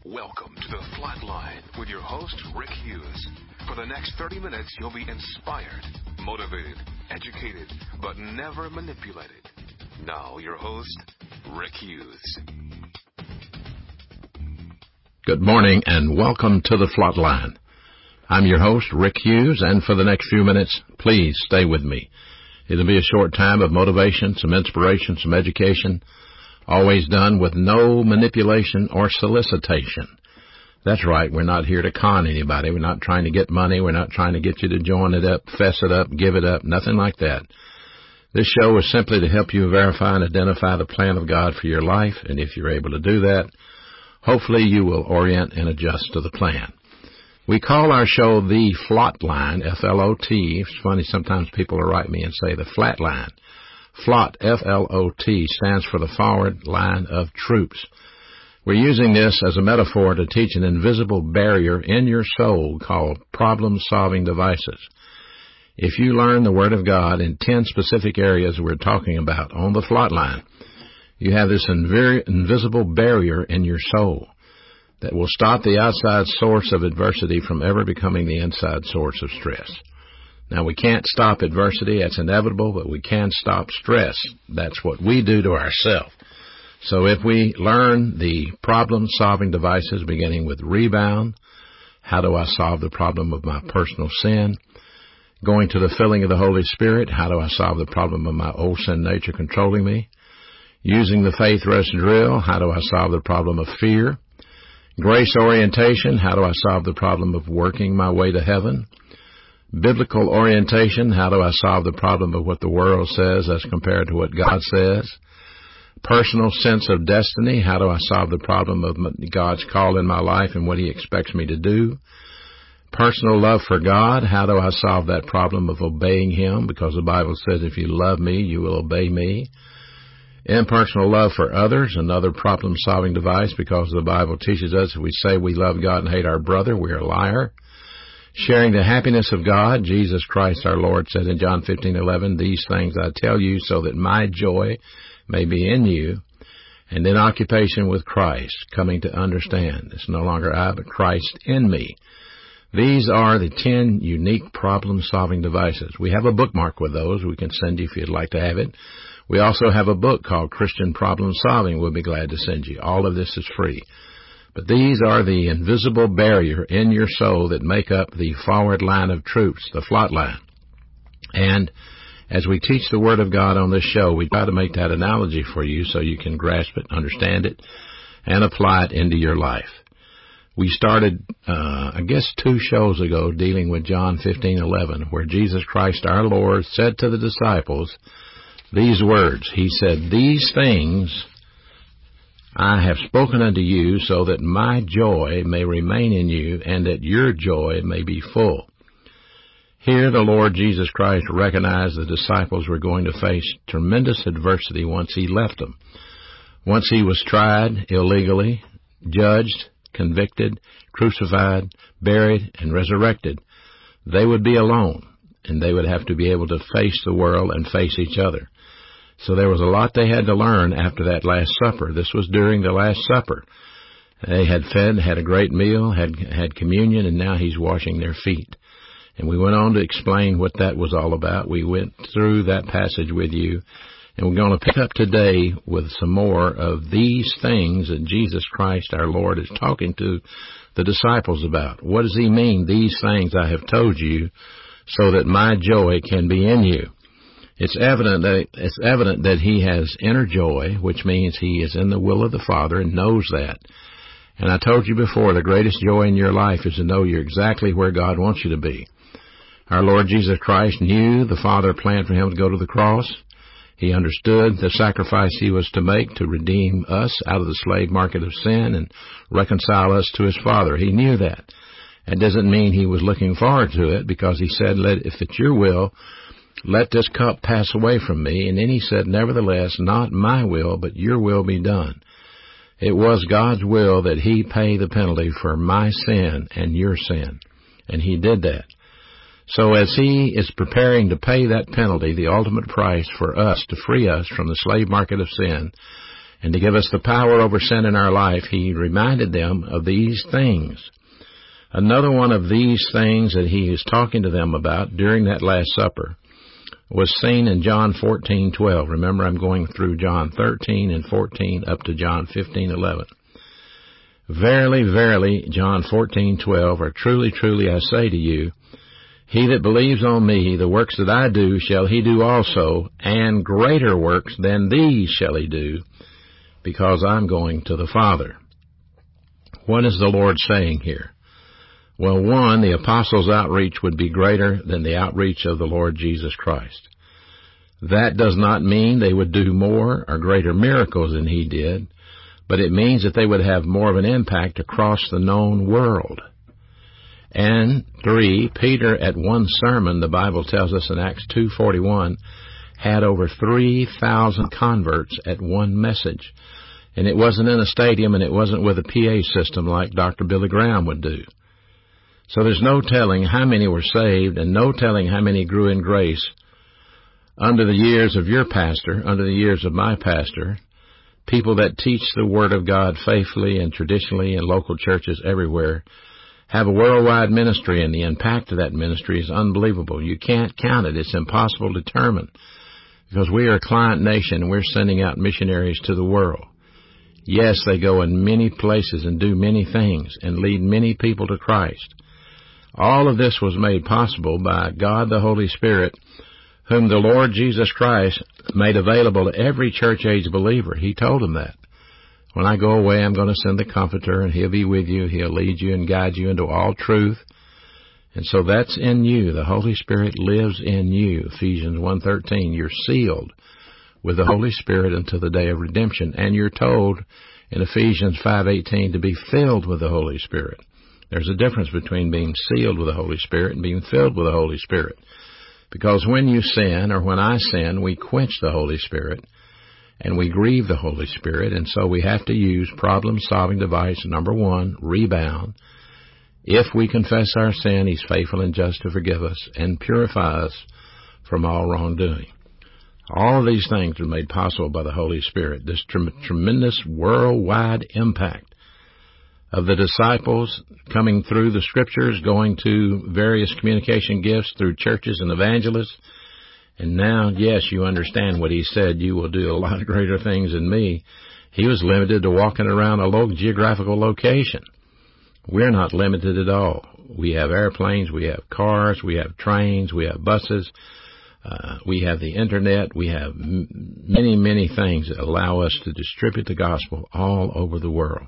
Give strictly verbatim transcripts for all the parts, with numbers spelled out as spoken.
Welcome to The Flatline with your host, Rick Hughes. For the next thirty minutes, you'll be inspired, motivated, educated, but never manipulated. Now, your host, Rick Hughes. Good morning and welcome to The Flatline. I'm your host, Rick Hughes, and for the next few minutes, please stay with me. It'll be a short time of motivation, some inspiration, some education, always done with no manipulation or solicitation. That's right, we're not here to con anybody. We're not trying to get money. We're not trying to get you to join it up, fess it up, give it up, nothing like that. This show is simply to help you verify and identify the plan of God for your life, and if you're able to do that, hopefully you will orient and adjust to the plan. We call our show The Flatline, F L O T. It's funny, sometimes people will write me and say the Flatline. FLOT, F L O T, stands for the forward line of troops. We're using this as a metaphor to teach an invisible barrier in your soul called problem-solving devices. If you learn the Word of God in ten specific areas we're talking about on the Flatline, you have this inv- invisible barrier in your soul that will stop the outside source of adversity from ever becoming the inside source of stress. Now, we can't stop adversity. That's inevitable, but we can stop stress. That's what we do to ourselves. So if we learn the problem-solving devices, beginning with rebound, how do I solve the problem of my personal sin? Going to the filling of the Holy Spirit, how do I solve the problem of my old sin nature controlling me? Using the faith rest drill, how do I solve the problem of fear? Grace orientation, how do I solve the problem of working my way to heaven? Biblical orientation, how do I solve the problem of what the world says as compared to what God says? Personal sense of destiny, how do I solve the problem of God's call in my life and what He expects me to do? Personal love for God, how do I solve that problem of obeying Him? Because the Bible says if you love me, you will obey me. Impersonal love for others, another problem-solving device, because the Bible teaches us if we say we love God and hate our brother, we're a liar. Sharing the happiness of God, Jesus Christ our Lord said in John fifteen eleven, these things I tell you so that my joy may be in you. And then occupation with Christ, coming to understand it's no longer I but Christ in me. These are the ten unique problem-solving devices. We have a bookmark with those we can send you if you'd like to have it. We also have a book called Christian Problem Solving we'll be glad to send you. All of this is free. But these are the invisible barrier in your soul that make up the forward line of troops, the Flatline. And as we teach the Word of God on this show, we try to make that analogy for you so you can grasp it, understand it, and apply it into your life. We started, uh, I guess, two shows ago dealing with John fifteen eleven, where Jesus Christ our Lord said to the disciples these words. He said, these things I have spoken unto you so that my joy may remain in you and that your joy may be full. Here the Lord Jesus Christ recognized the disciples were going to face tremendous adversity once He left them. Once He was tried illegally, judged, convicted, crucified, buried, and resurrected, they would be alone, and they would have to be able to face the world and face each other. So there was a lot they had to learn after that Last Supper. This was during the Last Supper. They had fed, had a great meal, had had communion, and now He's washing their feet. And we went on to explain what that was all about. We went through that passage with you, and we're going to pick up today with some more of these things that Jesus Christ our Lord is talking to the disciples about. What does He mean, these things I have told you, so that my joy can be in you? It's evident that it's evident that He has inner joy, which means He is in the will of the Father and knows that. And I told you before, the greatest joy in your life is to know you're exactly where God wants you to be. Our Lord Jesus Christ knew the Father planned for Him to go to the cross. He understood the sacrifice He was to make to redeem us out of the slave market of sin and reconcile us to His Father. He knew that. That doesn't mean He was looking forward to it, because He said, "Let, if it's your will, let this cup pass away from me." And then He said, nevertheless, not my will, but your will be done. It was God's will that He pay the penalty for my sin and your sin. And He did that. So as He is preparing to pay that penalty, the ultimate price for us to free us from the slave market of sin and to give us the power over sin in our life, he reminded them of these things. Another one of these things that he is talking to them about during that Last Supper was seen in John fourteen twelve. Remember, I'm going through John thirteen and fourteen up to John fifteen eleven. Verily, verily, John fourteen twelve, or truly, truly, I say to you, he that believes on me, the works that I do shall he do also, and greater works than these shall he do, because I'm going to the Father. What is the Lord saying here? Well, one, the apostles' outreach would be greater than the outreach of the Lord Jesus Christ. That does not mean they would do more or greater miracles than he did, but it means that they would have more of an impact across the known world. And three, Peter at one sermon, the Bible tells us in Acts two forty-one, had over three thousand converts at one message. And it wasn't in a stadium, and it wasn't with a P A system like Doctor Billy Graham would do. So there's no telling how many were saved, and no telling how many grew in grace under the years of your pastor, under the years of my pastor, people that teach the Word of God faithfully and traditionally in local churches everywhere, have a worldwide ministry, and the impact of that ministry is unbelievable. You can't count it. It's impossible to determine, because we are a client nation, and we're sending out missionaries to the world. Yes, they go in many places and do many things and lead many people to Christ. All of this was made possible by God the Holy Spirit, whom the Lord Jesus Christ made available to every church-age believer. He told them that. When I go away, I'm going to send the Comforter, and he'll be with you. He'll lead you and guide you into all truth. And so that's in you. The Holy Spirit lives in you. Ephesians one thirteen, you're sealed with the Holy Spirit until the day of redemption. And you're told in Ephesians five eighteen to be filled with the Holy Spirit. There's a difference between being sealed with the Holy Spirit and being filled with the Holy Spirit. Because when you sin, or when I sin, we quench the Holy Spirit, and we grieve the Holy Spirit, and so we have to use problem-solving device number one, rebound. If we confess our sin, he's faithful and just to forgive us and purify us from all wrongdoing. All of these things are made possible by the Holy Spirit. This tre- tremendous worldwide impact of the disciples coming through the Scriptures, going to various communication gifts through churches and evangelists. And now, yes, you understand what he said, you will do a lot of greater things than me. He was limited to walking around a local geographical location. We're not limited at all. We have airplanes, we have cars, we have trains, we have buses, uh, we have the Internet, we have m- many, many things that allow us to distribute the gospel all over the world.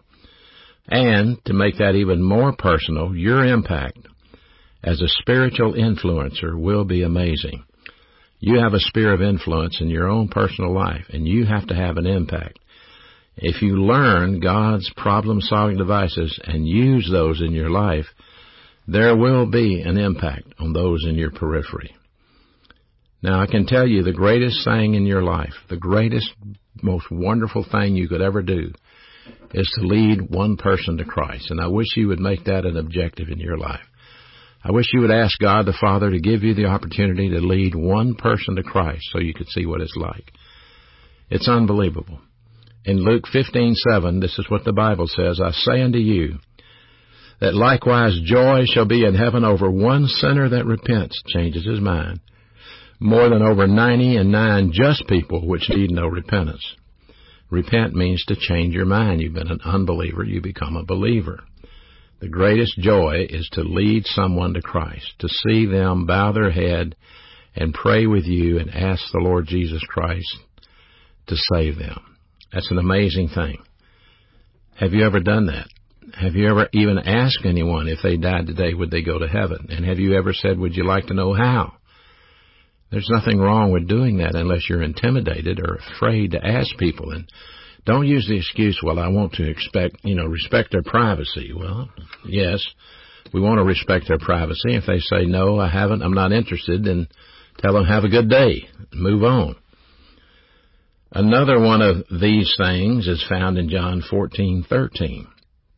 And to make that even more personal, your impact as a spiritual influencer will be amazing. You have a sphere of influence in your own personal life, and you have to have an impact. If you learn God's problem-solving devices and use those in your life, there will be an impact on those in your periphery. Now, I can tell you the greatest thing in your life, the greatest, most wonderful thing you could ever do is to lead one person to Christ. And I wish you would make that an objective in your life. I wish you would ask God the Father to give you the opportunity to lead one person to Christ so you could see what it's like. It's unbelievable. In Luke fifteen seven, this is what the Bible says, I say unto you, that likewise joy shall be in heaven over one sinner that repents, changes his mind, more than over ninety and nine just people which need no repentance. Repent means to change your mind. You've been an unbeliever, you become a believer. The greatest joy is to lead someone to Christ, to see them bow their head and pray with you and ask the Lord Jesus Christ to save them. That's an amazing thing. Have you ever done that? Have you ever even asked anyone if they died today, would they go to heaven? And have you ever said, would you like to know how? There's nothing wrong with doing that unless you're intimidated or afraid to ask people. And don't use the excuse, well, I want to expect, you know, respect their privacy. Well, yes, we want to respect their privacy. If they say, no, I haven't, I'm not interested, then tell them, have a good day. Move on. Another one of these things is found in John fourteen thirteen.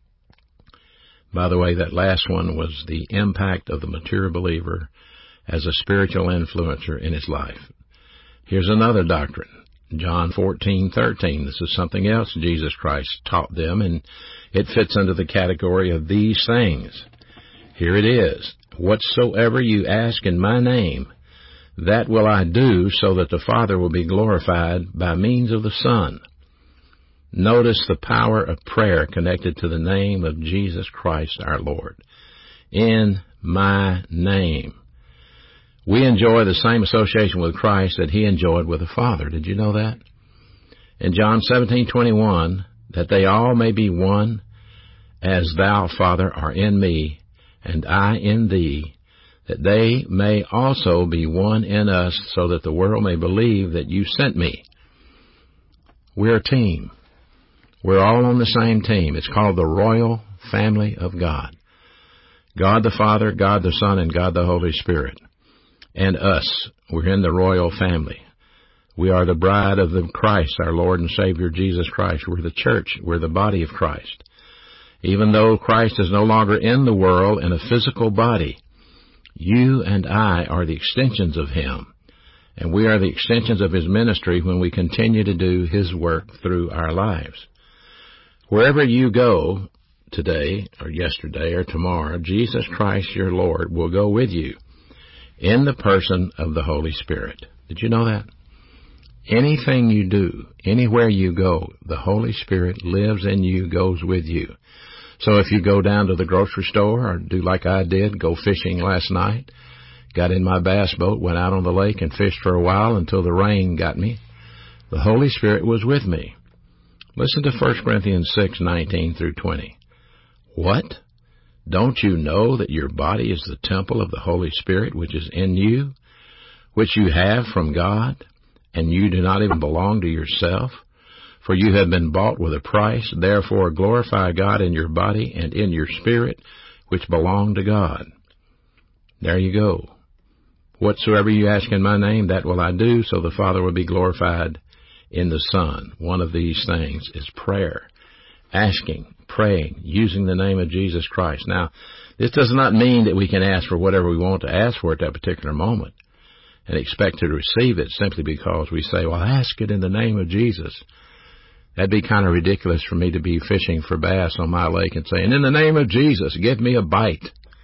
By the way, that last one was the impact of the mature believer as a spiritual influencer in his life. Here's another doctrine. John fourteen thirteen. This is something else Jesus Christ taught them, and it fits under the category of these things. Here it is. Whatsoever you ask in my name, that will I do, so that the Father will be glorified by means of the Son. Notice the power of prayer connected to the name of Jesus Christ our Lord. In my name. We enjoy the same association with Christ that he enjoyed with the Father. Did you know that? In John seventeen twenty-one, that they all may be one, as thou, Father, art in me, and I in thee, that they may also be one in us, so that the world may believe that you sent me. We're a team. We're all on the same team. It's called the royal family of God. God the Father, God the Son, and God the Holy Spirit. And us, we're in the royal family. We are the bride of the Christ, our Lord and Savior Jesus Christ. We're the church. We're the body of Christ. Even though Christ is no longer in the world in a physical body, you and I are the extensions of him, and we are the extensions of his ministry when we continue to do his work through our lives. Wherever you go today or yesterday or tomorrow, Jesus Christ, your Lord, will go with you in the person of the Holy Spirit. Did you know that? Anything you do, anywhere you go, the Holy Spirit lives in you, goes with you. So if you go down to the grocery store or do like I did, go fishing last night, got in my bass boat, went out on the lake and fished for a while until the rain got me, the Holy Spirit was with me. Listen to First Corinthians six nineteen through twenty. What? Don't you know that your body is the temple of the Holy Spirit which is in you, which you have from God, and you do not even belong to yourself? For you have been bought with a price. Therefore glorify God in your body and in your spirit, which belong to God. There you go. Whatsoever you ask in my name, that will I do, so the Father will be glorified in the Son. One of these things is prayer. Asking, praying, using the name of Jesus Christ. Now, this does not mean that we can ask for whatever we want to ask for at that particular moment and expect to receive it simply because we say, well, ask it in the name of Jesus. That'd be kind of ridiculous for me to be fishing for bass on my lake and saying, in the name of Jesus, give me a bite.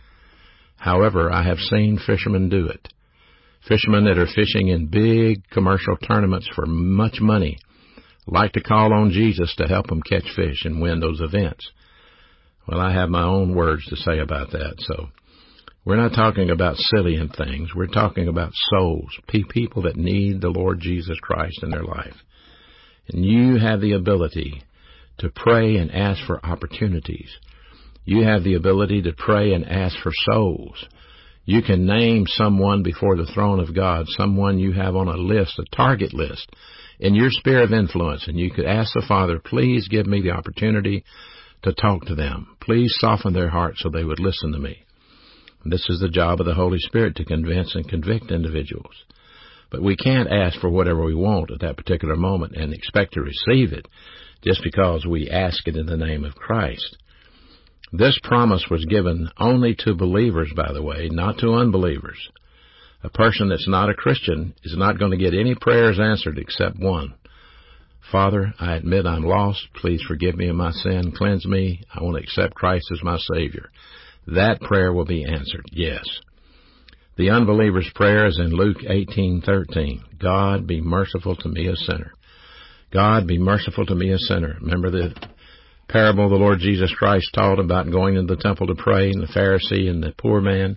However, I have seen fishermen do it. Fishermen that are fishing in big commercial tournaments for much money like to call on Jesus to help them catch fish and win those events. Well, I have my own words to say about that. So we're not talking about silly and things. We're talking about souls, people that need the Lord Jesus Christ in their life. And you have the ability to pray and ask for opportunities. You have the ability to pray and ask for souls. You can name someone before the throne of God, someone you have on a list, a target list, in your sphere of influence, and you could ask the Father, please give me the opportunity to talk to them. Please soften their hearts so they would listen to me. This is the job of the Holy Spirit, to convince and convict individuals. But we can't ask for whatever we want at that particular moment and expect to receive it just because we ask it in the name of Christ. This promise was given only to believers, by the way, not to unbelievers. A person that's not a Christian is not going to get any prayers answered except one. Father, I admit I'm lost. Please forgive me of my sin. Cleanse me. I want to accept Christ as my Savior. That prayer will be answered, yes. The unbeliever's prayer is in Luke eighteen thirteen. God, be merciful to me, a sinner. God, be merciful to me, a sinner. Remember the parable the Lord Jesus Christ taught about going into the temple to pray, and the Pharisee and the poor man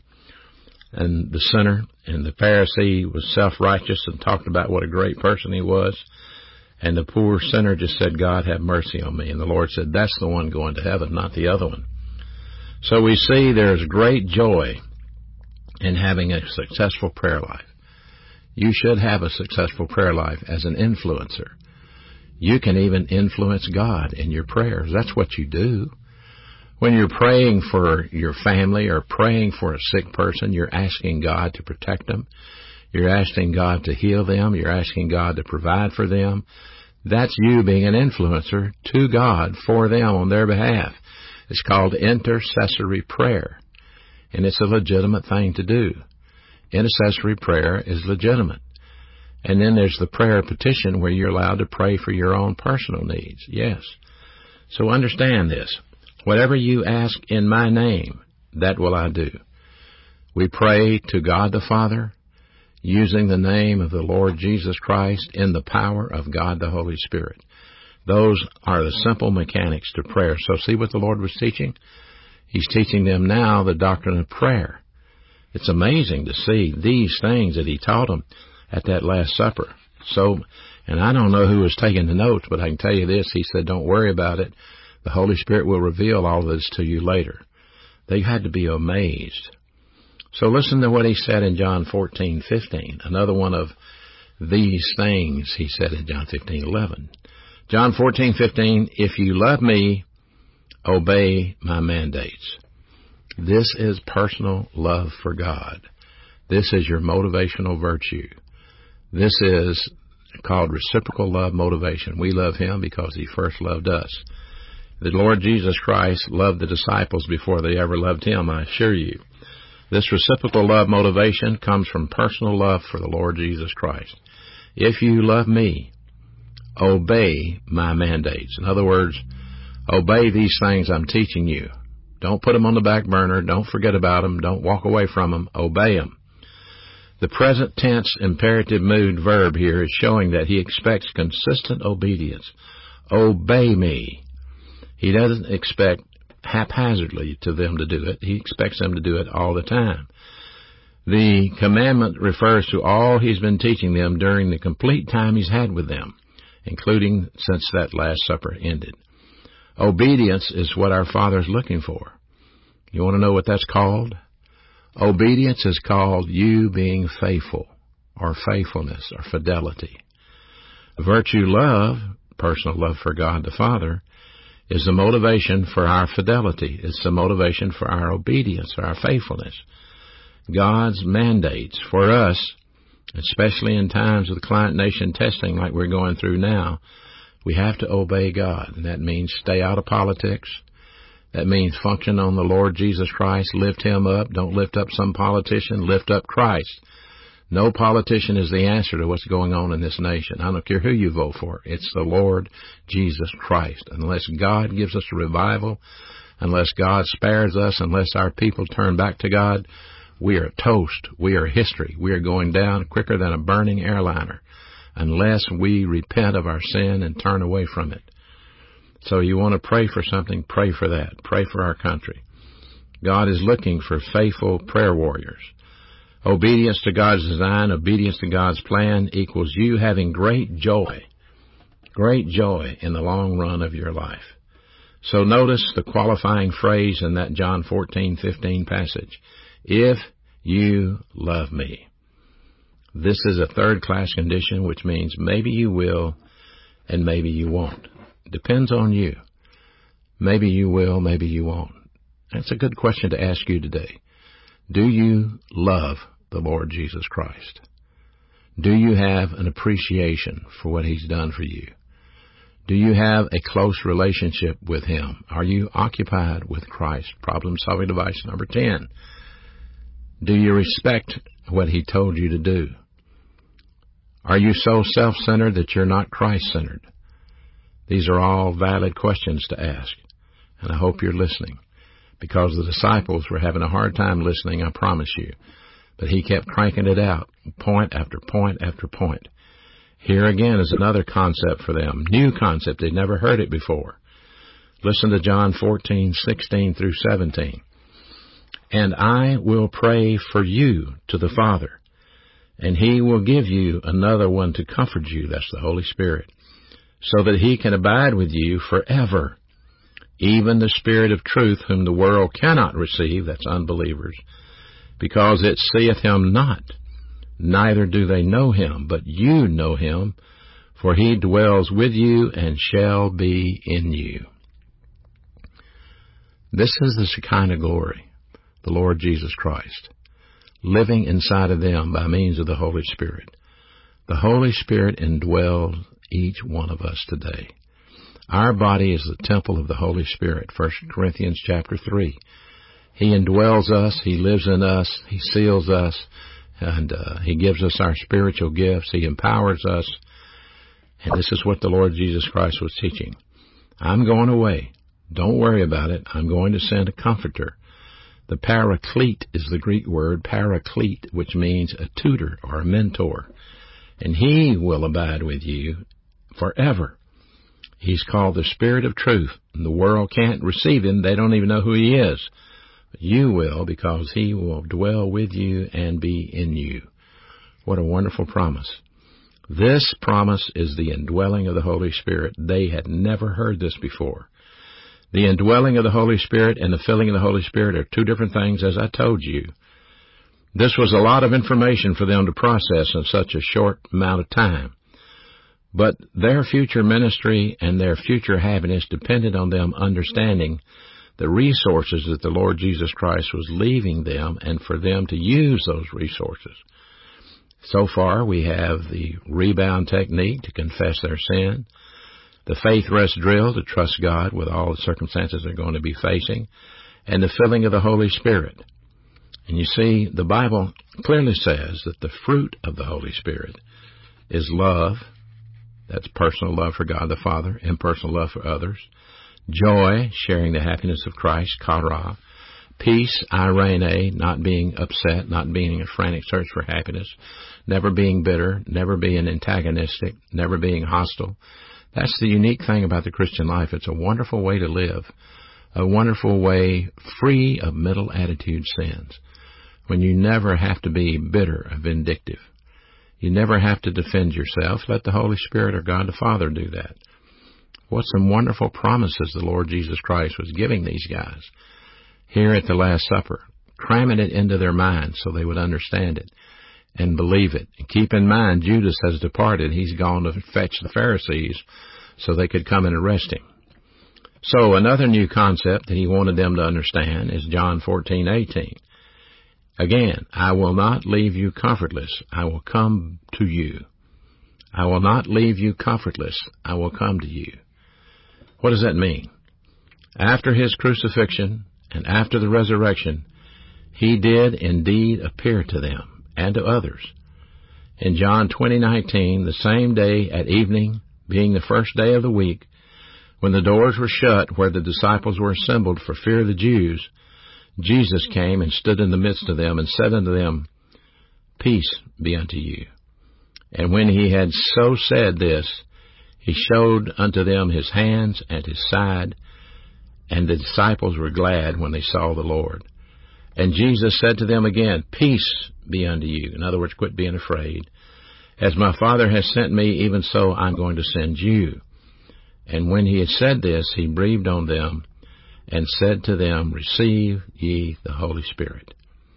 and the sinner. And the Pharisee was self-righteous and talked about what a great person he was. And the poor sinner just said, God, have mercy on me. And the Lord said, that's the one going to heaven, not the other one. So we see there's great joy in having a successful prayer life. You should have a successful prayer life as an influencer. You can even influence God in your prayers. That's what you do. When you're praying for your family or praying for a sick person, you're asking God to protect them. You're asking God to heal them. You're asking God to provide for them. That's you being an influencer to God for them on their behalf. It's called intercessory prayer, and it's a legitimate thing to do. Intercessory prayer is legitimate. And then there's the prayer petition where you're allowed to pray for your own personal needs. Yes. So understand this. Whatever you ask in my name, that will I do. We pray to God the Father using the name of the Lord Jesus Christ in the power of God the Holy Spirit. Those are the simple mechanics to prayer. So see what the Lord was teaching? He's teaching them now the doctrine of prayer. It's amazing to see these things that he taught them at that Last Supper. So, and I don't know who was taking the notes, but I can tell you this. He said, don't worry about it. The Holy Spirit will reveal all this to you later. They had to be amazed. So listen to what he said in John fourteen fifteen. Another one of these things he said in John fifteen eleven. John fourteen fifteen, if you love me, obey my mandates. This is personal love for God. This is your motivational virtue. This is called reciprocal love motivation. We love him because he first loved us. The Lord Jesus Christ loved the disciples before they ever loved him, I assure you. This reciprocal love motivation comes from personal love for the Lord Jesus Christ. If you love me, obey my mandates. In other words, obey these things I'm teaching you. Don't put them on the back burner. Don't forget about them. Don't walk away from them. Obey them. The present tense imperative mood verb here is showing that he expects consistent obedience. Obey me. He doesn't expect haphazardly to them to do it. He expects them to do it all the time. The commandment refers to all he's been teaching them during the complete time he's had with them, including since that Last Supper ended. Obedience is what our Father is looking for. You want to know what that's called? Obedience is called you being faithful, or faithfulness, or fidelity. Virtue love, personal love for God the Father, is the motivation for our fidelity. It's the motivation for our obedience, our faithfulness. God's mandates for us, especially in times of the client nation testing like we're going through now, we have to obey God. And that means stay out of politics. That means function on the Lord Jesus Christ. Lift him up. Don't lift up some politician. Lift up Christ. No politician is the answer to what's going on in this nation. I don't care who you vote for. It's the Lord Jesus Christ. Unless God gives us a revival, unless God spares us, unless our people turn back to God, we are toast. We are history. We are going down quicker than a burning airliner unless we repent of our sin and turn away from it. So you want to pray for something, pray for that. Pray for our country. God is looking for faithful prayer warriors. Obedience to God's design, obedience to God's plan equals you having great joy, great joy in the long run of your life. So notice the qualifying phrase in that John fourteen fifteen passage. If you love me. This is a third-class condition, which means maybe you will and maybe you won't. Depends on you. Maybe you will, maybe you won't. That's a good question to ask you today. Do you love the Lord Jesus Christ? Do you have an appreciation for what he's done for you? Do you have a close relationship with him? Are you occupied with Christ? Problem-solving device number ten. Do you respect what he told you to do? Are you so self-centered that you're not Christ-centered? These are all valid questions to ask, and I hope you're listening, because the disciples were having a hard time listening, I promise you. But he kept cranking it out, point after point after point. Here again is another concept for them, new concept. They'd never heard it before. Listen to John fourteen sixteen through seventeen. And I will pray for you to the Father, and he will give you another one to comfort you, that's the Holy Spirit, so that he can abide with you forever. Even the Spirit of truth, whom the world cannot receive, that's unbelievers, because it seeth him not, neither do they know him, but you know him, for he dwells with you and shall be in you. This is the Shekinah glory, the Lord Jesus Christ, living inside of them by means of the Holy Spirit. The Holy Spirit indwells each one of us today. Our body is the temple of the Holy Spirit, First Corinthians chapter three. He indwells us, he lives in us, he seals us, And uh, He gives us our spiritual gifts. He empowers us. And this is what the Lord Jesus Christ was teaching. I'm going away. Don't worry about it. I'm going to send a comforter. The paraclete is the Greek word, paraclete, which means a tutor or a mentor. And He will abide with you forever. He's called the Spirit of Truth. And the world can't receive Him. They don't even know who He is. But you will, because He will dwell with you and be in you. What a wonderful promise. This promise is the indwelling of the Holy Spirit. They had never heard this before. The indwelling of the Holy Spirit and the filling of the Holy Spirit are two different things, as I told you. This was a lot of information for them to process in such a short amount of time. But their future ministry and their future happiness depended on them understanding the resources that the Lord Jesus Christ was leaving them and for them to use those resources. So far, we have the rebound technique to confess their sin, the faith rest drill to trust God with all the circumstances they're going to be facing, and the filling of the Holy Spirit. And you see, the Bible clearly says that the fruit of the Holy Spirit is love. That's personal love for God the Father and personal love for others. Joy, sharing the happiness of Christ, chara. Peace, irene, not being upset, not being a frantic search for happiness, never being bitter, never being antagonistic, never being hostile. That's the unique thing about the Christian life. It's a wonderful way to live, a wonderful way free of middle attitude sins, when you never have to be bitter or vindictive. You never have to defend yourself. Let the Holy Spirit or God the Father do that. What some wonderful promises the Lord Jesus Christ was giving these guys here at the Last Supper, cramming it into their minds so they would understand it and believe it. And keep in mind, Judas has departed. He's gone to fetch the Pharisees so they could come and arrest him. So another new concept that he wanted them to understand is John fourteen eighteen. Again, I will not leave you comfortless. I will come to you. I will not leave you comfortless. I will come to you. What does that mean? After His crucifixion and after the resurrection, He did indeed appear to them and to others. In John twenty nineteen, the same day at evening, being the first day of the week, when the doors were shut where the disciples were assembled for fear of the Jews, Jesus came and stood in the midst of them and said unto them, Peace be unto you. And when He had so said this, He showed unto them His hands and His side, and the disciples were glad when they saw the Lord. And Jesus said to them again, Peace be unto you. In other words, quit being afraid. As my Father has sent me, even so I'm going to send you. And when He had said this, He breathed on them and said to them, Receive ye the Holy Spirit.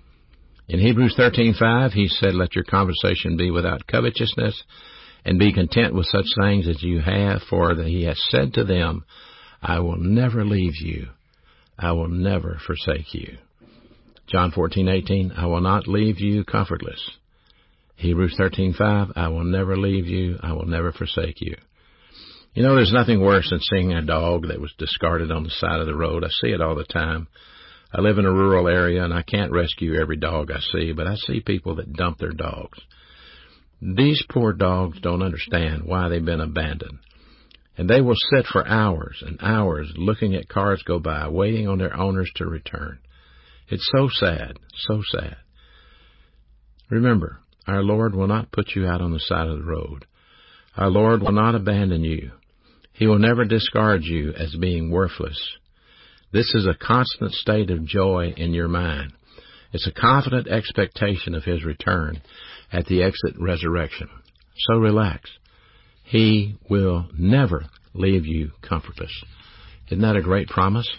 In Hebrews thirteen five, He said, Let your conversation be without covetousness, and be content with such things as you have, for that He has said to them, I will never leave you. I will never forsake you. John fourteen eighteen, I will not leave you comfortless. Hebrews thirteen five, I will never leave you. I will never forsake you. You know, there's nothing worse than seeing a dog that was discarded on the side of the road. I see it all the time. I live in a rural area, and I can't rescue every dog I see, but I see people that dump their dogs. These poor dogs don't understand why they've been abandoned. And they will sit for hours and hours looking at cars go by, waiting on their owners to return. It's so sad, so sad. Remember, our Lord will not put you out on the side of the road. Our Lord will not abandon you. He will never discard you as being worthless. This is a constant state of joy in your mind. It's a confident expectation of His return at the exit resurrection. So relax. He will never leave you comfortless. Isn't that a great promise?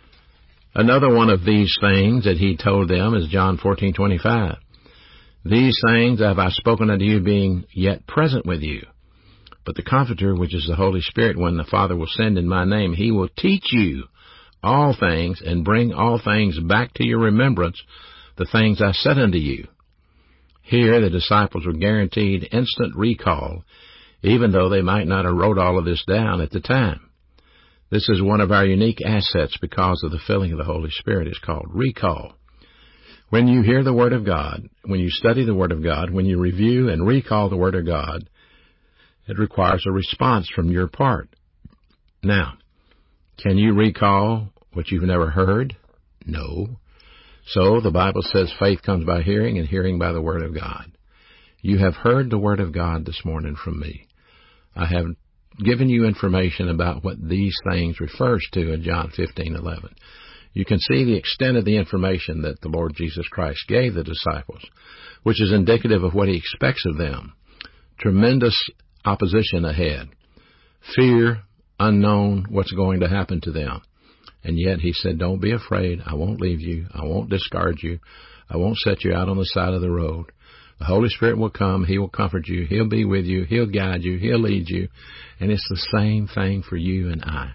Another one of these things that He told them is John fourteen twenty-five. These things have I spoken unto you, being yet present with you. But the Comforter, which is the Holy Spirit, when the Father will send in my name, He will teach you all things and bring all things back to your remembrance, the things I said unto you. Here the disciples were guaranteed instant recall, even though they might not have wrote all of this down at the time. This is one of our unique assets because of the filling of the Holy Spirit. It's called recall. When you hear the Word of God, when you study the Word of God, when you review and recall the Word of God, it requires a response from your part. Now, can you recall what you've never heard? No. So the Bible says faith comes by hearing, and hearing by the Word of God. You have heard the Word of God this morning from me. I have given you information about what these things refers to in John fifteen eleven. You can see the extent of the information that the Lord Jesus Christ gave the disciples, which is indicative of what He expects of them. Tremendous opposition ahead. Fear, unknown, what's going to happen to them. And yet He said, don't be afraid. I won't leave you. I won't discard you. I won't set you out on the side of the road. The Holy Spirit will come. He will comfort you. He'll be with you. He'll guide you. He'll lead you. And it's the same thing for you and I.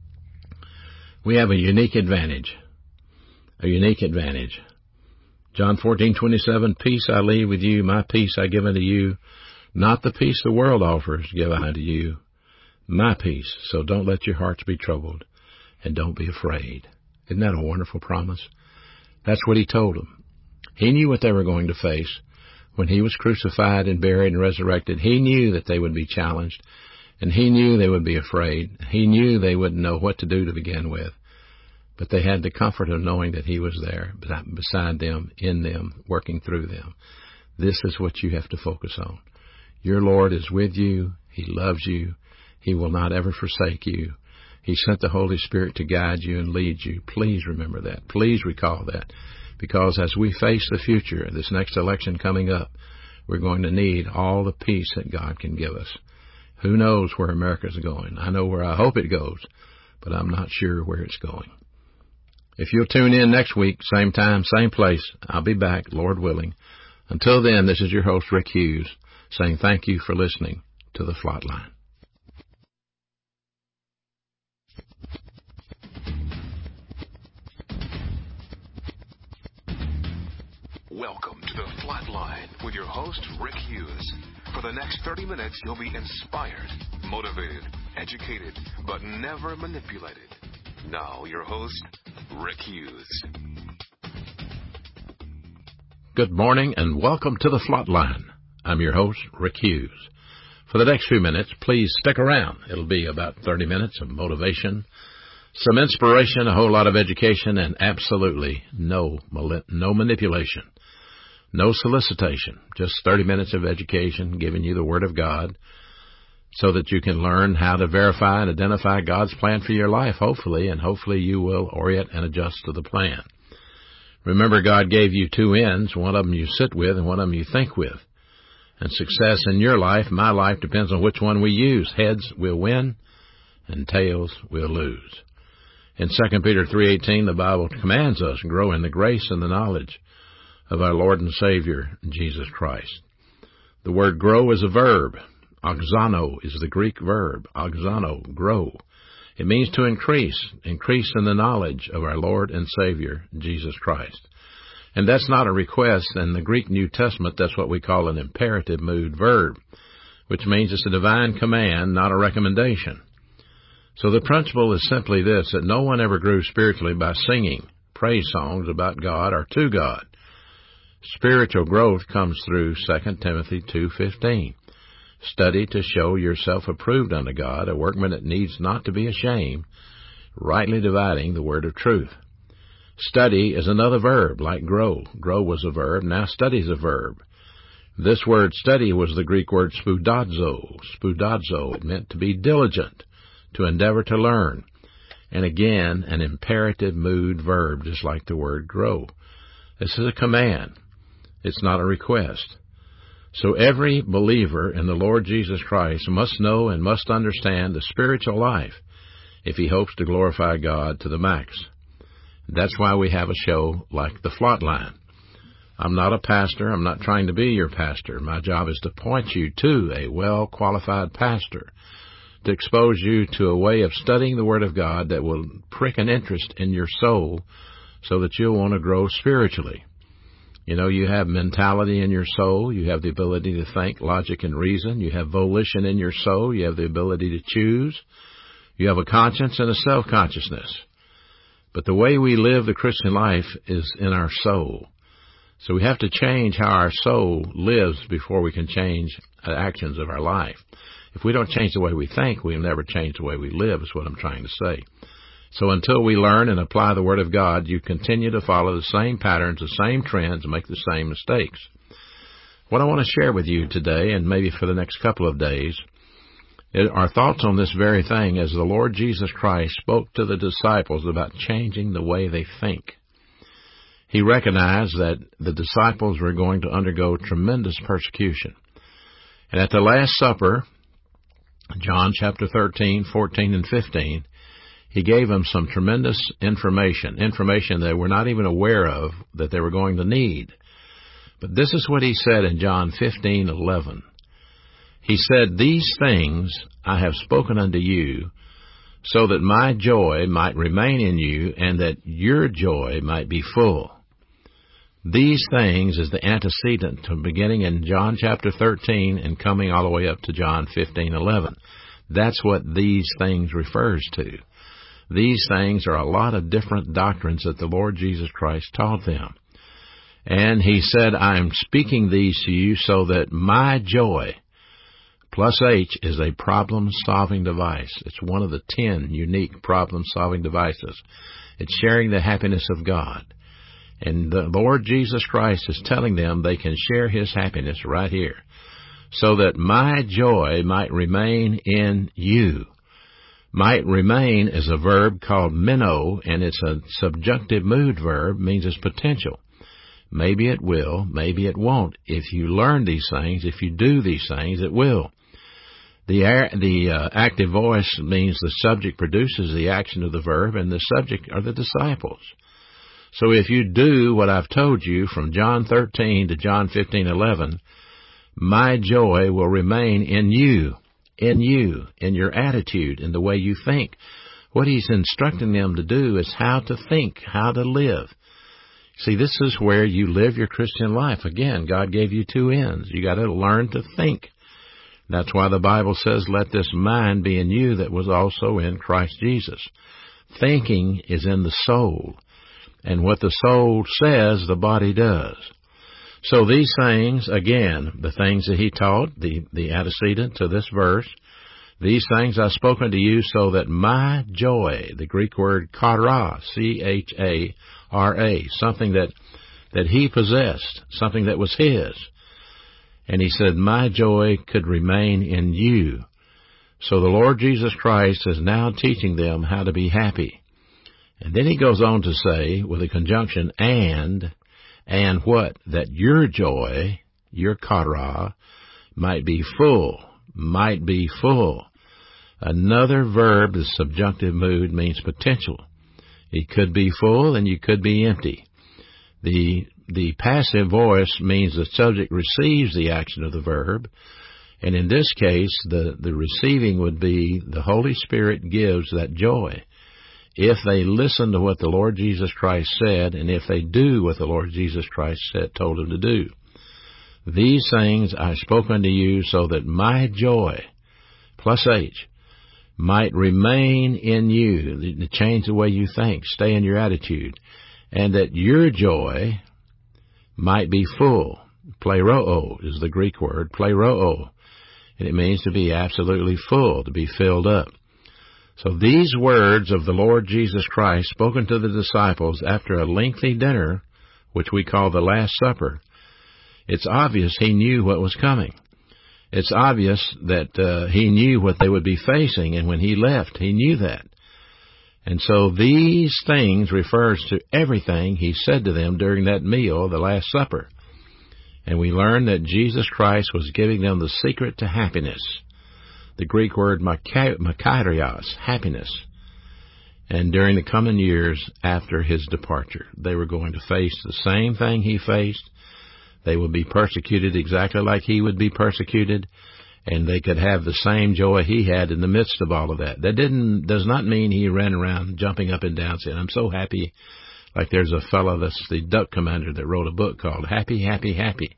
We have a unique advantage. A unique advantage. John fourteen twenty-seven, peace I leave with you, my peace I give unto you. Not the peace the world offers give I unto you. My peace. So don't let your hearts be troubled, and don't be afraid. Isn't that a wonderful promise? That's what He told them. He knew what they were going to face. When He was crucified and buried and resurrected, He knew that they would be challenged, and He knew they would be afraid. He knew they wouldn't know what to do to begin with. But they had the comfort of knowing that He was there, beside them, in them, working through them. This is what you have to focus on. Your Lord is with you. He loves you. He will not ever forsake you. He sent the Holy Spirit to guide you and lead you. Please remember that. Please recall that. Because as we face the future, this next election coming up, we're going to need all the peace that God can give us. Who knows where America's going? I know where I hope it goes, but I'm not sure where it's going. If you'll tune in next week, same time, same place, I'll be back, Lord willing. Until then, this is your host, Rick Hughes, saying thank you for listening to The Flatline. Welcome to The Flatline with your host, Rick Hughes. For the next thirty minutes, you'll be inspired, motivated, educated, but never manipulated. Now, your host, Rick Hughes. Good morning and welcome to The Flatline. I'm your host, Rick Hughes. For the next few minutes, please stick around. It'll be about thirty minutes of motivation, some inspiration, a whole lot of education, and absolutely no, no manipulation. No solicitation, just thirty minutes of education, giving you the Word of God so that you can learn how to verify and identify God's plan for your life, hopefully, and hopefully you will orient and adjust to the plan. Remember, God gave you two ends, one of them you sit with and one of them you think with. And success in your life, my life, depends on which one we use. Heads will win and tails will lose. In Second Peter three eighteen, the Bible commands us to grow in the grace and the knowledge of our Lord and Savior, Jesus Christ. The word grow is a verb. Auxano is the Greek verb. Auxano, grow. It means to increase, increase in the knowledge of our Lord and Savior, Jesus Christ. And that's not a request. In the Greek New Testament, that's what we call an imperative mood verb, which means it's a divine command, not a recommendation. So the principle is simply this, that no one ever grew spiritually by singing praise songs about God or to God. Spiritual growth comes through Second Timothy two fifteen. Study to show yourself approved unto God, a workman that needs not to be ashamed, rightly dividing the word of truth. Study is another verb, like grow. Grow was a verb, now study is a verb. This word study was the Greek word spoudazo. Spoudazo, it meant to be diligent, to endeavor to learn. And again, an imperative mood verb, just like the word grow. This is a command. It's not a request. So every believer in the Lord Jesus Christ must know and must understand the spiritual life if he hopes to glorify God to the max. That's why we have a show like The Flatline. I'm not a pastor. I'm not trying to be your pastor. My job is to point you to a well-qualified pastor, to expose you to a way of studying the Word of God that will prick an interest in your soul so that you'll want to grow spiritually. You know, you have mentality in your soul. You have the ability to think, logic, and reason. You have volition in your soul. You have the ability to choose. You have a conscience and a self-consciousness. But the way we live the Christian life is in our soul. So we have to change how our soul lives before we can change the actions of our life. If we don't change the way we think, we'll never change the way we live, is what I'm trying to say. So until we learn and apply the Word of God, you continue to follow the same patterns, the same trends, and make the same mistakes. What I want to share with you today, and maybe for the next couple of days, are thoughts on this very thing as the Lord Jesus Christ spoke to the disciples about changing the way they think. He recognized that the disciples were going to undergo tremendous persecution. And at the Last Supper, John chapter thirteen, fourteen, and fifteen, he gave them some tremendous information, information they were not even aware of that they were going to need. But this is what he said in John fifteen, eleven. He said, "These things I have spoken unto you, so that my joy might remain in you, and that your joy might be full." These things is the antecedent to beginning in John chapter thirteen and coming all the way up to John fifteen, eleven. That's what these things refers to. These things are a lot of different doctrines that the Lord Jesus Christ taught them. And he said, "I am speaking these to you so that my joy," plus H is a problem-solving device. It's one of the ten unique problem-solving devices. It's sharing the happiness of God. And the Lord Jesus Christ is telling them they can share His happiness right here. So that my joy might remain in you. Might remain is a verb called minnow, and it's a subjunctive mood verb, means it's potential. Maybe it will, maybe it won't. If you learn these things, if you do these things, it will. The, the uh, active voice means the subject produces the action of the verb, and the subject are the disciples. So if you do what I've told you from John thirteen to John fifteen, eleven, my joy will remain in you, in you, in your attitude, in the way you think. What he's instructing them to do is how to think, how to live. See, this is where you live your Christian life. Again, God gave you two ends. You got to learn to think. That's why the Bible says, "Let this mind be in you that was also in Christ Jesus." Thinking is in the soul. And what the soul says, the body does. So these things, again, the things that he taught, the, the antecedent to this verse, "These things I've spoken to you so that my joy," the Greek word chara, C H A R A, something that, that he possessed, something that was his. And he said, "My joy could remain in you." So the Lord Jesus Christ is now teaching them how to be happy. And then he goes on to say, with a conjunction, and, and what? That your joy, your chara, might be full, might be full. Another verb, the subjunctive mood, means potential. It could be full and you could be empty. The, the passive voice means the subject receives the action of the verb. And in this case, the, the receiving would be the Holy Spirit gives that joy. If they listen to what the Lord Jesus Christ said, and if they do what the Lord Jesus Christ said, told them to do. "These things I spoke unto you so that my joy," plus H, "might remain in you," to change the way you think, stay in your attitude, "and that your joy might be full." Pleroo is the Greek word, pleroo, and it means to be absolutely full, to be filled up. So these words of the Lord Jesus Christ spoken to the disciples after a lengthy dinner, which we call the Last Supper, it's obvious he knew what was coming. It's obvious that uh, he knew what they would be facing, and when he left, he knew that. And so these things refers to everything he said to them during that meal, the Last Supper. And we learn that Jesus Christ was giving them the secret to happiness. The Greek word makarios, happiness. And during the coming years after his departure, they were going to face the same thing he faced. They would be persecuted exactly like he would be persecuted, and they could have the same joy he had in the midst of all of that. That didn't does not mean he ran around jumping up and down saying, "I'm so happy." Like there's a fellow that's the duck commander that wrote a book called Happy, Happy, Happy.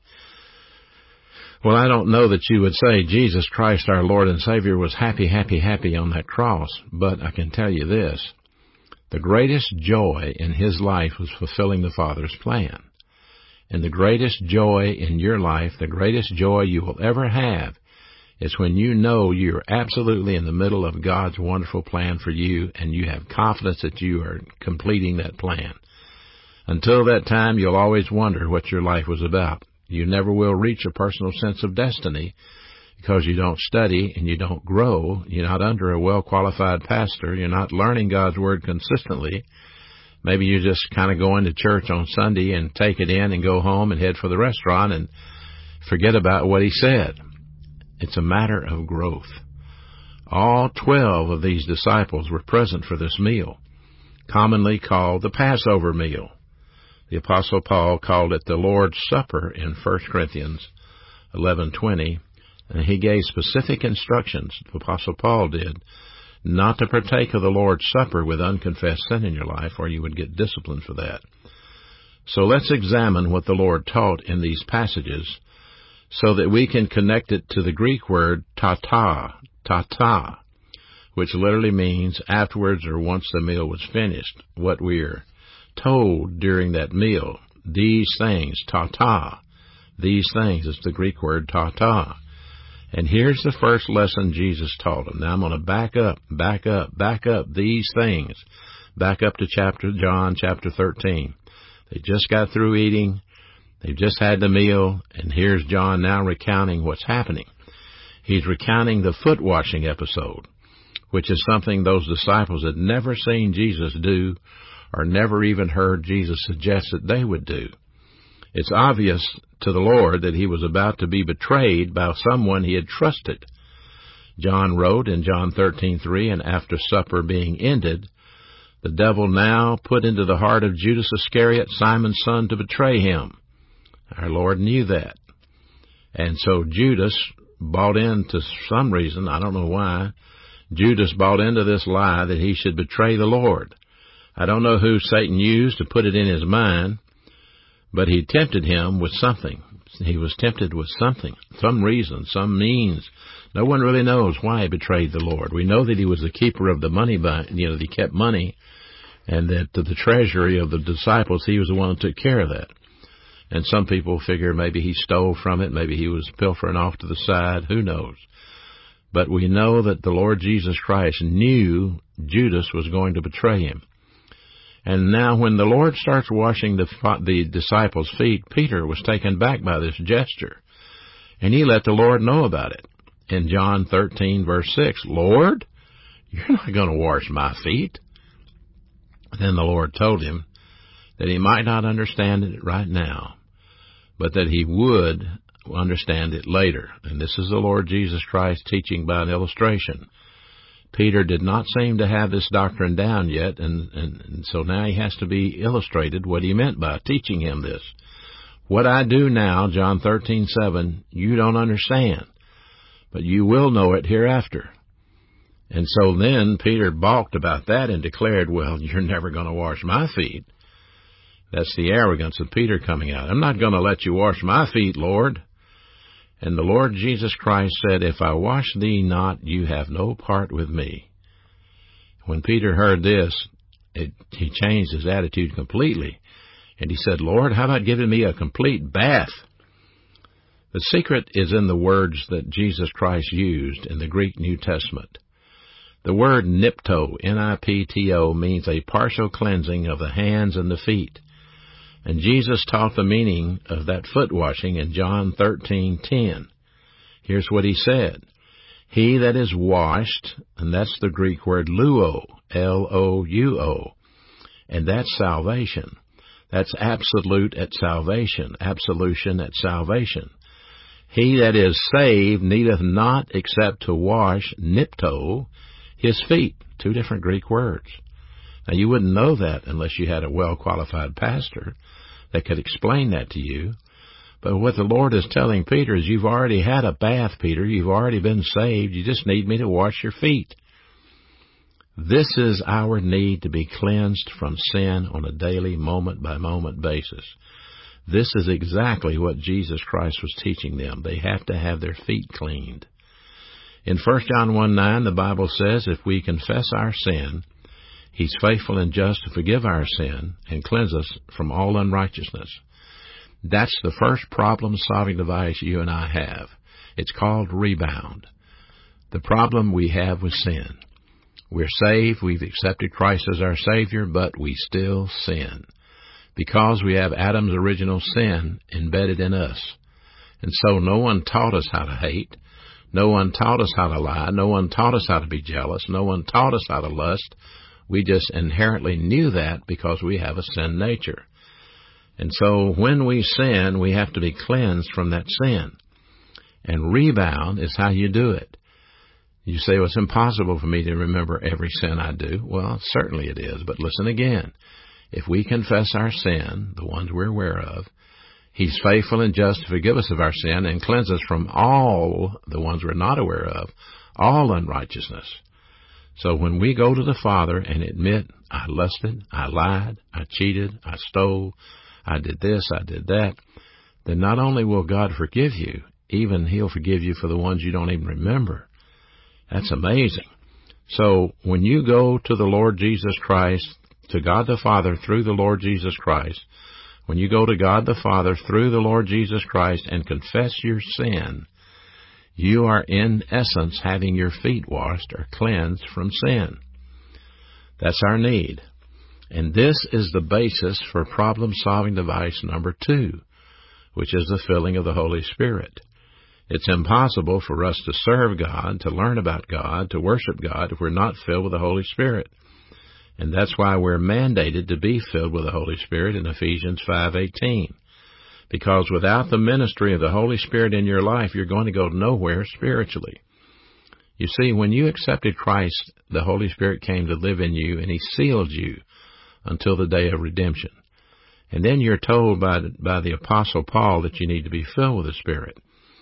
Well, I don't know that you would say Jesus Christ, our Lord and Savior, was happy, happy, happy on that cross, but I can tell you this. The greatest joy in his life was fulfilling the Father's plan. And the greatest joy in your life, the greatest joy you will ever have, is when you know you're absolutely in the middle of God's wonderful plan for you, and you have confidence that you are completing that plan. Until that time, you'll always wonder what your life was about. You never will reach a personal sense of destiny because you don't study and you don't grow. You're not under a well-qualified pastor. You're not learning God's Word consistently. Maybe you're just kind of going to church on Sunday and take it in and go home and head for the restaurant and forget about what he said. It's a matter of growth. All twelve of these disciples were present for this meal, commonly called the Passover meal. The Apostle Paul called it the Lord's Supper in First Corinthians eleven twenty, and he gave specific instructions, the Apostle Paul did, not to partake of the Lord's Supper with unconfessed sin in your life, or you would get disciplined for that. So let's examine what the Lord taught in these passages so that we can connect it to the Greek word tata, tata, which literally means afterwards or once the meal was finished. What we're told during that meal, these things, tata, these things is the Greek word tata. And here's the first lesson Jesus taught them. Now I'm going to back up, back up, back up these things. Back up to chapter John, chapter thirteen. They just got through eating. They've just had the meal. And here's John now recounting what's happening. He's recounting the foot washing episode, which is something those disciples had never seen Jesus do or never even heard Jesus suggest that they would do. It's obvious to the Lord that he was about to be betrayed by someone he had trusted. John wrote in John thirteen three, and after supper being ended, the devil now put into the heart of Judas Iscariot, Simon's son, to betray him. Our Lord knew that. And so Judas bought into some reason, I don't know why, Judas bought into this lie that he should betray the Lord. I don't know who Satan used to put it in his mind, but he tempted him with something. He was tempted with something, some reason, some means. No one really knows why he betrayed the Lord. We know that he was the keeper of the money, by, you know, he kept money, and that the treasury of the disciples, he was the one who took care of that. And some people figure maybe he stole from it, maybe he was pilfering off to the side, who knows. But we know that the Lord Jesus Christ knew Judas was going to betray him. And now when the Lord starts washing the, the disciples' feet, Peter was taken back by this gesture, and he let the Lord know about it. In John thirteen, verse six, Lord, you're not going to wash my feet. Then the Lord told him that he might not understand it right now, but that he would understand it later. And this is the Lord Jesus Christ teaching by an illustration. Peter did not seem to have this doctrine down yet, and, and, and so now he has to be illustrated what he meant by teaching him this. What I do now, John thirteen seven, you don't understand, but you will know it hereafter. And so then Peter balked about that and declared, well, you're never going to wash my feet. That's the arrogance of Peter coming out. I'm not going to let you wash my feet, Lord. And the Lord Jesus Christ said, if I wash thee not, you have no part with me. When Peter heard this, it, he changed his attitude completely. And he said, Lord, how about giving me a complete bath? The secret is in the words that Jesus Christ used in the Greek New Testament. The word nipto, N I P T O, means a partial cleansing of the hands and the feet. And Jesus taught the meaning of that foot washing in John thirteen ten. Here's what he said. He that is washed, and that's the Greek word luo, L O U O, and that's salvation. That's absolute at salvation, absolution at salvation. He that is saved needeth not except to wash, nipto, his feet. Two different Greek words. Now, you wouldn't know that unless you had a well-qualified pastor that could explain that to you. But what the Lord is telling Peter is, you've already had a bath, Peter. You've already been saved. You just need me to wash your feet. This is our need to be cleansed from sin on a daily, moment-by-moment basis. This is exactly what Jesus Christ was teaching them. They have to have their feet cleaned. In First John one nine, the Bible says, if we confess our sin, He's faithful and just to forgive our sin and cleanse us from all unrighteousness. That's the first problem-solving device you and I have. It's called rebound. The problem we have with sin. We're saved, we've accepted Christ as our Savior, but we still sin. Because we have Adam's original sin embedded in us. And so no one taught us how to hate. No one taught us how to lie. No one taught us how to be jealous. No one taught us how to lust. We just inherently knew that because we have a sin nature. And so when we sin, we have to be cleansed from that sin. And rebound is how you do it. You say, well, it's impossible for me to remember every sin I do. Well, certainly it is. But listen again. If we confess our sin, the ones we're aware of, He's faithful and just to forgive us of our sin and cleanse us from all the ones we're not aware of, all unrighteousness. So when we go to the Father and admit, I lusted, I lied, I cheated, I stole, I did this, I did that, then not only will God forgive you, even He'll forgive you for the ones you don't even remember. That's amazing. So when you go to the Lord Jesus Christ, to God the Father through the Lord Jesus Christ, when you go to God the Father through the Lord Jesus Christ and confess your sin, you are in essence having your feet washed or cleansed from sin. That's our need. And this is the basis for problem-solving device number two, which is the filling of the Holy Spirit. It's impossible for us to serve God, to learn about God, to worship God if we're not filled with the Holy Spirit. And that's why we're mandated to be filled with the Holy Spirit in Ephesians five eighteen. Because without the ministry of the Holy Spirit in your life, you're going to go nowhere spiritually. You see, when you accepted Christ, the Holy Spirit came to live in you, and He sealed you until the day of redemption. And then you're told by, by the Apostle Paul that you need to be filled with the Spirit.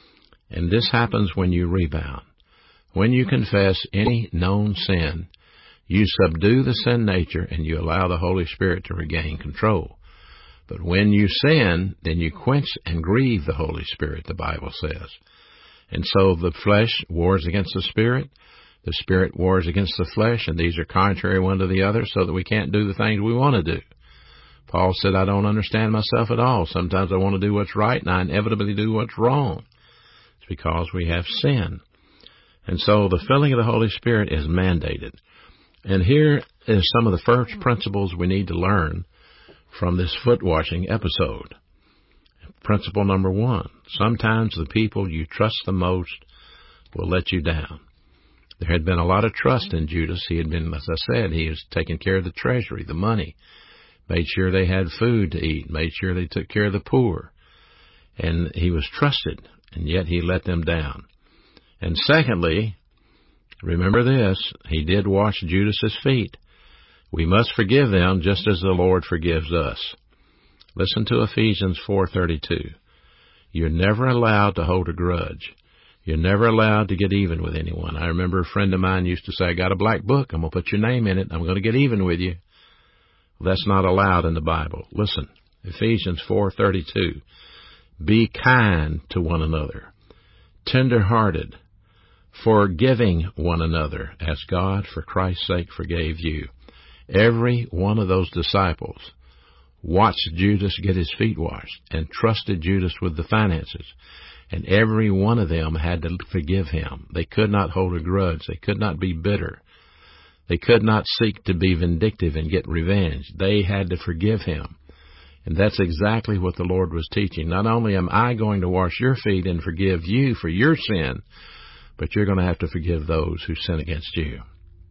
And this happens when you rebound. When you confess any known sin, you subdue the sin nature and you allow the Holy Spirit to regain control. But when you sin, then you quench and grieve the Holy Spirit, the Bible says. And so the flesh wars against the Spirit, the Spirit wars against the flesh, and these are contrary one to the other so that we can't do the things we want to do. Paul said, I don't understand myself at all. Sometimes I want to do what's right, and I inevitably do what's wrong. It's because we have sin. And so the filling of the Holy Spirit is mandated. And here is some of the first principles we need to learn from this foot washing episode. Principle number one, sometimes the people you trust the most will let you down. There had been a lot of trust in Judas. He had been, as I said, he was taking care of the treasury, the money, made sure they had food to eat, made sure they took care of the poor. And he was trusted, and yet he let them down. And secondly, remember this, he did wash Judas's feet. We must forgive them just as the Lord forgives us. Listen to Ephesians four thirty-two. You're never allowed to hold a grudge. You're never allowed to get even with anyone. I remember a friend of mine used to say, I got a black book. I'm going to put your name in it. I'm going to get even with you. Well, that's not allowed in the Bible. Listen, Ephesians four thirty-two. Be kind to one another, tender-hearted, forgiving one another, as God, for Christ's sake, forgave you. Every one of those disciples watched Judas get his feet washed and trusted Judas with the finances. And every one of them had to forgive him. They could not hold a grudge. They could not be bitter. They could not seek to be vindictive and get revenge. They had to forgive him. And that's exactly what the Lord was teaching. Not only am I going to wash your feet and forgive you for your sin, but you're going to have to forgive those who sin against you.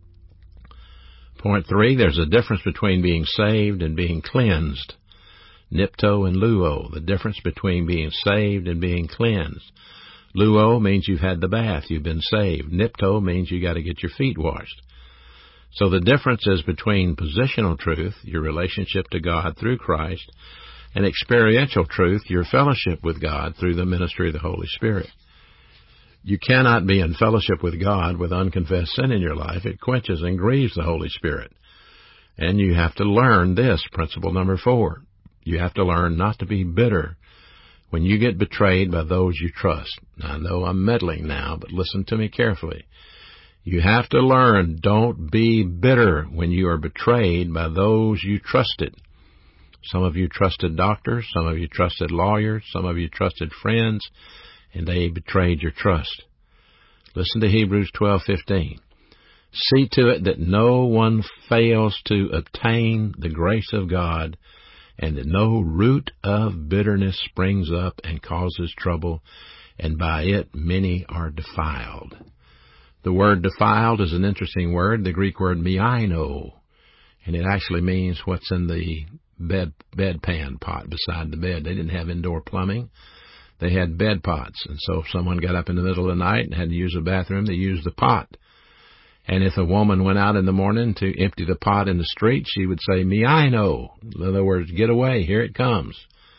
Point three, there's a difference between being saved and being cleansed. Nipto and luo, the difference between being saved and being cleansed. Luo means you've had the bath, you've been saved. Nipto means you got to get your feet washed. So the difference is between positional truth, your relationship to God through Christ, and experiential truth, your fellowship with God through the ministry of the Holy Spirit. You cannot be in fellowship with God with unconfessed sin in your life. It quenches and grieves the Holy Spirit. And you have to learn this, principle number four. You have to learn not to be bitter when you get betrayed by those you trust. Now, I know I'm meddling now, but listen to me carefully. You have to learn, don't be bitter when you are betrayed by those you trusted. Some of you trusted doctors, some of you trusted lawyers, some of you trusted friends, and they betrayed your trust. Listen to Hebrews twelve fifteen. See to it that no one fails to obtain the grace of God, and that no root of bitterness springs up and causes trouble, and by it many are defiled. The word defiled is an interesting word, the Greek word miaino, and it actually means what's in the bed bedpan pot beside the bed. They didn't have indoor plumbing. They had bed pots, and so if someone got up in the middle of the night and had to use a bathroom, they used the pot. And if a woman went out in the morning to empty the pot in the street, she would say, miaino. In other words, get away, here it comes.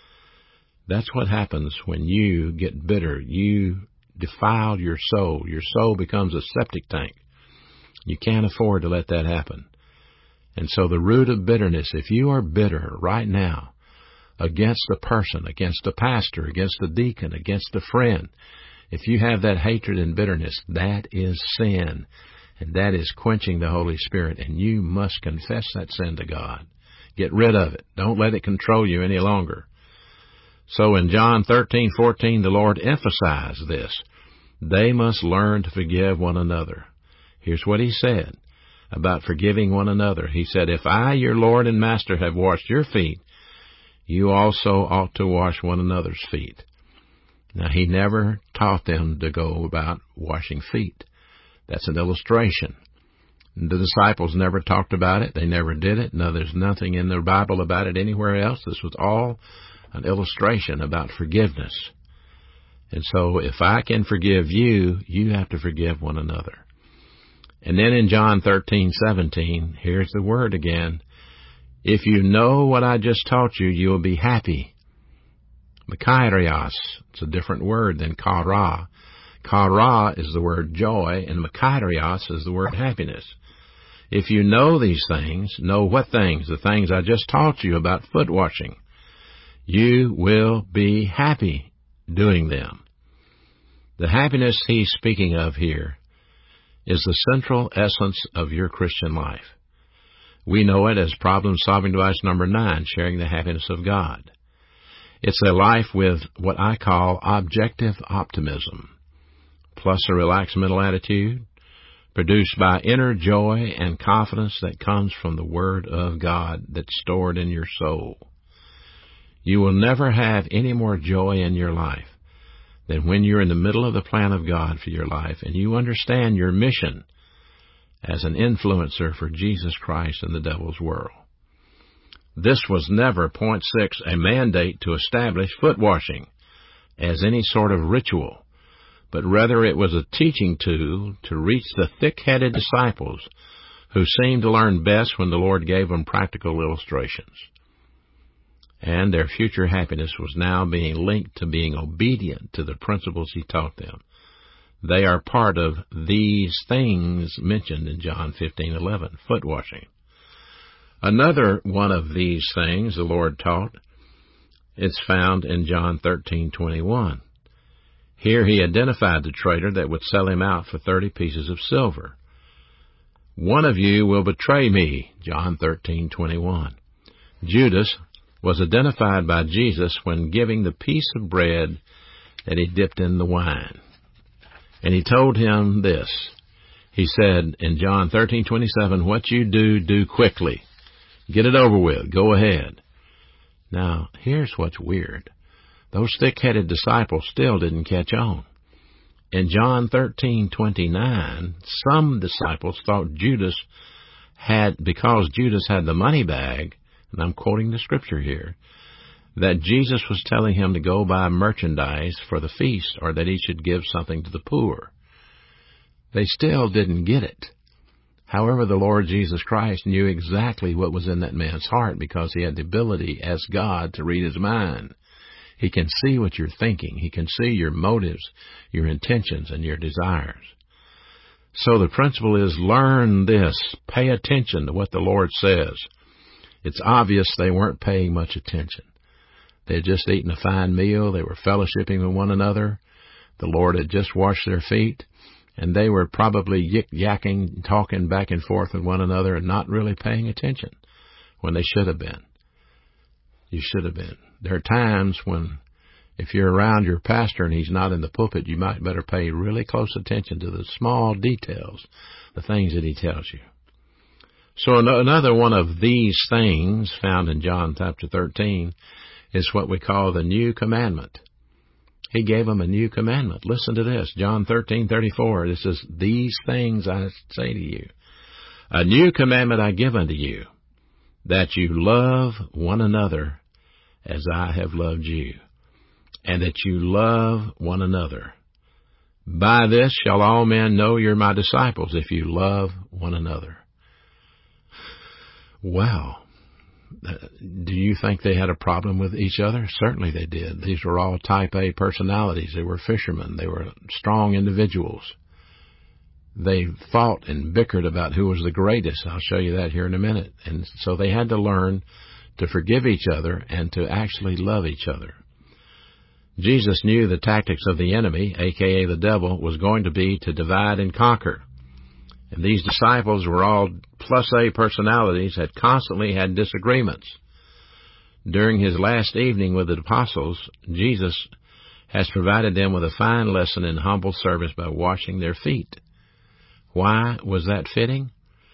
That's what happens when you get bitter. You defile your soul. Your soul becomes a septic tank. You can't afford to let that happen. And so the root of bitterness, if you are bitter right now against a person, against a pastor, against a deacon, against a friend, if you have that hatred and bitterness, that is sin. And that is quenching the Holy Spirit. And you must confess that sin to God. Get rid of it. Don't let it control you any longer. So in John thirteen fourteen, the Lord emphasized this. They must learn to forgive one another. Here's what he said about forgiving one another. He said, if I, your Lord and Master, have washed your feet, you also ought to wash one another's feet. Now, he never taught them to go about washing feet. That's an illustration. The disciples never talked about it. They never did it. No, there's nothing in the Bible about it anywhere else. This was all an illustration about forgiveness. And so if I can forgive you, you have to forgive one another. And then in John thirteen seventeen, here's the word again. If you know what I just taught you, you will be happy. Makarios, it's a different word than kara. Kara is the word joy, and makarios is the word happiness. If you know these things, know what things? The things I just taught you about foot washing. You will be happy doing them. The happiness he's speaking of here is the central essence of your Christian life. We know it as problem-solving device number nine, sharing the happiness of God. It's a life with what I call objective optimism, plus a relaxed mental attitude, produced by inner joy and confidence that comes from the Word of God that's stored in your soul. You will never have any more joy in your life than when you're in the middle of the plan of God for your life and you understand your mission as an influencer for Jesus Christ in the devil's world. This was never, point six, a mandate to establish foot washing as any sort of ritual, but rather it was a teaching tool to reach the thick-headed disciples who seemed to learn best when the Lord gave them practical illustrations. And their future happiness was now being linked to being obedient to the principles he taught them. They are part of these things mentioned in John fifteen eleven, foot washing. Another one of these things the Lord taught is found in John thirteen twenty-one. Here he identified the traitor that would sell him out for thirty pieces of silver. One of you will betray me, John thirteen twenty-one. Judas was identified by Jesus when giving the piece of bread that he dipped in the wine. And he told him this. He said in John thirteen twenty-seven, what you do, do quickly. Get it over with. Go ahead. Now, here's what's weird. Those thick-headed disciples still didn't catch on. In John thirteen twenty-nine, some disciples thought Judas had, because Judas had the money bag, and I'm quoting the scripture here, that Jesus was telling him to go buy merchandise for the feast or that he should give something to the poor. They still didn't get it. However, the Lord Jesus Christ knew exactly what was in that man's heart because he had the ability as God to read his mind. He can see what you're thinking. He can see your motives, your intentions, and your desires. So the principle is learn this. Pay attention to what the Lord says. It's obvious they weren't paying much attention. They had just eaten a fine meal. They were fellowshipping with one another. The Lord had just washed their feet. And they were probably yik-yakking, talking back and forth with one another and not really paying attention when they should have been. You should have been. There are times when, if you're around your pastor and he's not in the pulpit, you might better pay really close attention to the small details, the things that he tells you. So another one of these things found in John chapter thirteen is what we call the new commandment. He gave them a new commandment. Listen to this, John thirteen thirty-four. This is, these things I say to you. A new commandment I give unto you, that you love one another as I have loved you, and that you love one another. By this shall all men know you're my disciples, if you love one another. Wow. Do you think they had a problem with each other? Certainly they did. These were all type A personalities. They were fishermen. They were strong individuals. They fought and bickered about who was the greatest. I'll show you that here in a minute. And so they had to learn to forgive each other and to actually love each other. Jesus knew the tactics of the enemy, aka the devil, was going to be to divide and conquer. And these disciples were all plus A personalities, had constantly had disagreements. During his last evening with the apostles, Jesus has provided them with a fine lesson in humble service by washing their feet. Why was that fitting?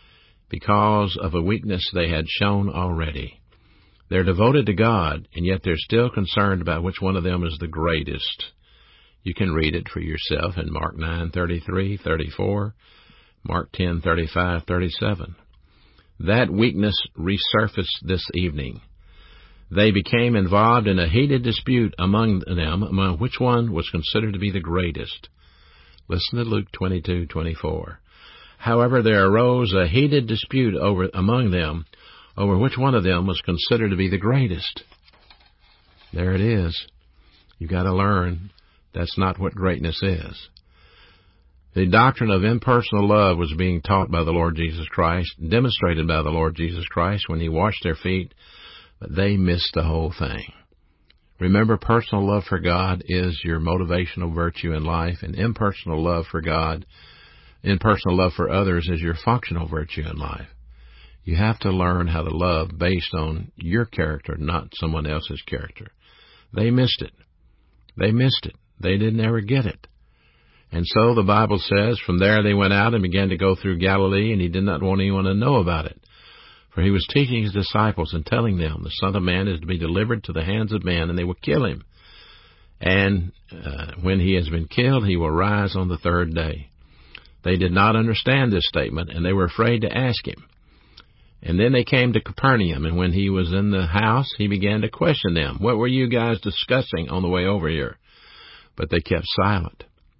Because of a weakness they had shown already. They're devoted to God, and yet they're still concerned about which one of them is the greatest. You can read it for yourself in Mark nine thirty-three, thirty-four, Mark ten thirty-five, thirty-seven. That weakness resurfaced this evening. They became involved in a heated dispute among them, among which one was considered to be the greatest. Listen to Luke twenty-two twenty-four. However, there arose a heated dispute over among them over which one of them was considered to be the greatest. There it is. You've got to learn that's not what greatness is. The doctrine of impersonal love was being taught by the Lord Jesus Christ, demonstrated by the Lord Jesus Christ when he washed their feet, but they missed the whole thing. Remember, personal love for God is your motivational virtue in life, and impersonal love for God, impersonal love for others is your functional virtue in life. You have to learn how to love based on your character, not someone else's character. They missed it. They missed it. They didn't ever get it. And so the Bible says, from there they went out and began to go through Galilee, and he did not want anyone to know about it. For he was teaching his disciples and telling them, the Son of Man is to be delivered to the hands of men, and they will kill him. And uh, when he has been killed, he will rise on the third day. They did not understand this statement, and they were afraid to ask him. And then they came to Capernaum, and when he was in the house, he began to question them. What were you guys discussing on the way over here? But they kept silent.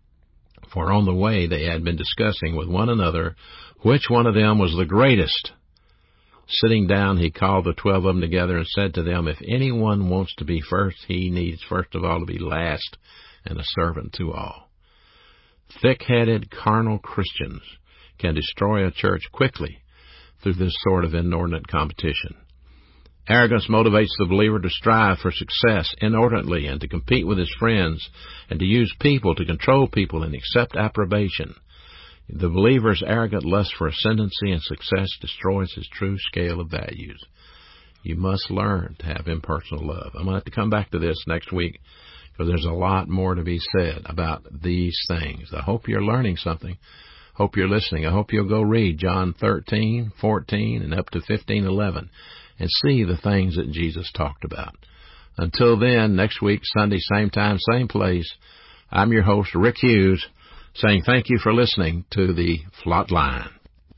For on the way they had been discussing with one another which one of them was the greatest. Sitting down, he called the twelve of them together and said to them, if anyone wants to be first, he needs first of all to be last and a servant to all. Thick-headed, carnal Christians can destroy a church quickly through this sort of inordinate competition. Arrogance motivates the believer to strive for success inordinately and to compete with his friends and to use people to control people and accept approbation. The believer's arrogant lust for ascendancy and success destroys his true scale of values. You must learn to have impersonal love. I'm going to have to come back to this next week because there's a lot more to be said about these things. I hope you're learning something. Hope you're listening. I hope you'll go read John thirteen, fourteen, and up to fifteen eleven and see the things that Jesus talked about. Until then, next week, Sunday, same time, same place, I'm your host, Rick Hughes, saying thank you for listening to the Flot Line.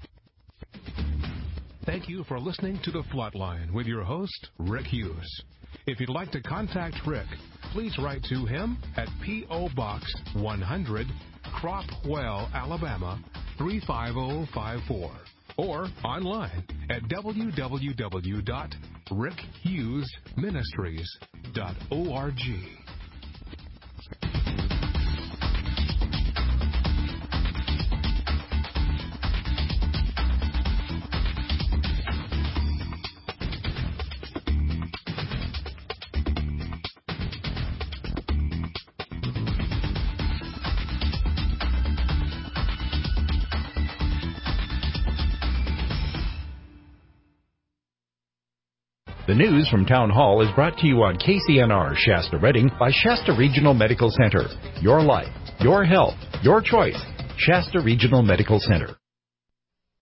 Thank you for listening to the Flot Line with your host, Rick Hughes. If you'd like to contact Rick, please write to him at P O. Box one hundred, Cropwell, Alabama three five zero five four, or online at w w w dot rick hughes ministries dot org. The news from Town Hall is brought to you on K C N R Shasta Redding by Shasta Regional Medical Center. Your life, your health, your choice. Shasta Regional Medical Center.